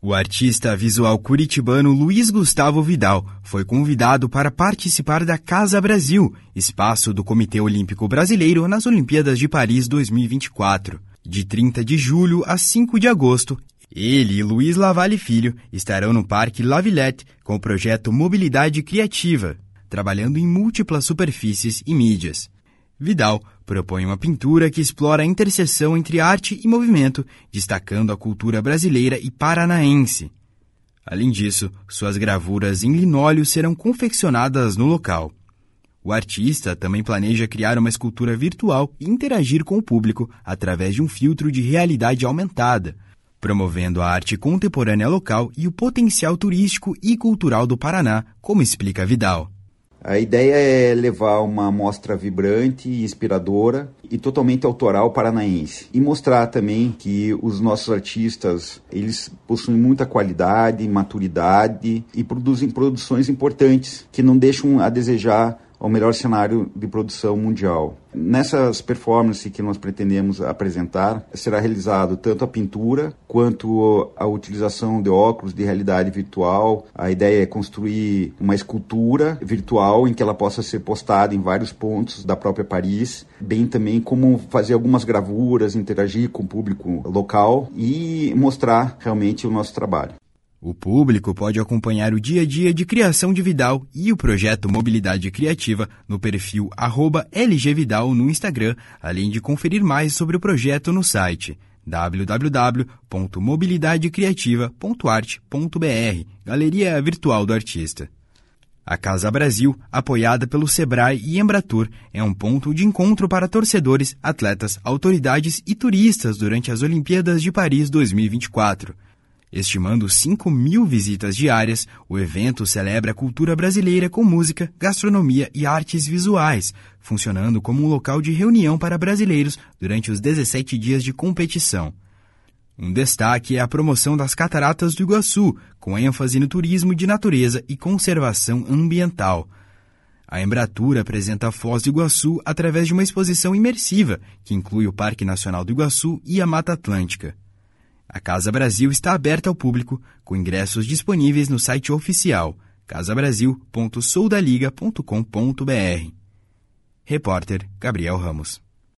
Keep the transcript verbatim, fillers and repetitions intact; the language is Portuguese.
O artista visual curitibano Luiz Gustavo Vidal foi convidado para participar da Casa Brasil, espaço do Comitê Olímpico Brasileiro nas Olimpíadas de Paris dois mil e vinte e quatro. De trinta de julho a cinco de agosto, ele e Luiz Lavalle Filho estarão no Parque La Villette com o projeto Mobilidade Criativa, trabalhando em múltiplas superfícies e mídias. Vidal propõe uma pintura que explora a interseção entre arte e movimento, destacando a cultura brasileira e paranaense. Além disso, suas gravuras em linóleo serão confeccionadas no local. O artista também planeja criar uma escultura virtual e interagir com o público através de um filtro de realidade aumentada, promovendo a arte contemporânea local e o potencial turístico e cultural do Paraná, como explica Vidal. A ideia é levar uma mostra vibrante, inspiradora e totalmente autoral paranaense. E mostrar também que os nossos artistas, eles possuem muita qualidade, maturidade e produzem produções importantes que não deixam a desejar ao melhor cenário de produção mundial. Nessas performances que nós pretendemos apresentar, será realizado tanto a pintura quanto a utilização de óculos de realidade virtual. A ideia é construir uma escultura virtual em que ela possa ser postada em vários pontos da própria Paris, bem também como fazer algumas gravuras, interagir com o público local e mostrar realmente o nosso trabalho. O público pode acompanhar o dia a dia de criação de Vidal e o projeto Mobilidade Criativa no perfil arroba L G Vidal no Instagram, além de conferir mais sobre o projeto no site w w w ponto mobilidade criativa ponto arte ponto b r, Galeria Virtual do Artista. A Casa Brasil, apoiada pelo Sebrae e Embratur, é um ponto de encontro para torcedores, atletas, autoridades e turistas durante as Olimpíadas de Paris dois mil e vinte e quatro. Estimando cinco mil visitas diárias, o evento celebra a cultura brasileira com música, gastronomia e artes visuais, funcionando como um local de reunião para brasileiros durante os dezessete dias de competição. Um destaque é a promoção das Cataratas do Iguaçu, com ênfase no turismo de natureza e conservação ambiental. A Embratur apresenta a Foz do Iguaçu através de uma exposição imersiva, que inclui o Parque Nacional do Iguaçu e a Mata Atlântica. A Casa Brasil está aberta ao público, com ingressos disponíveis no site oficial casa brasil ponto soldaliga ponto com ponto b r. Repórter Gabriel Ramos.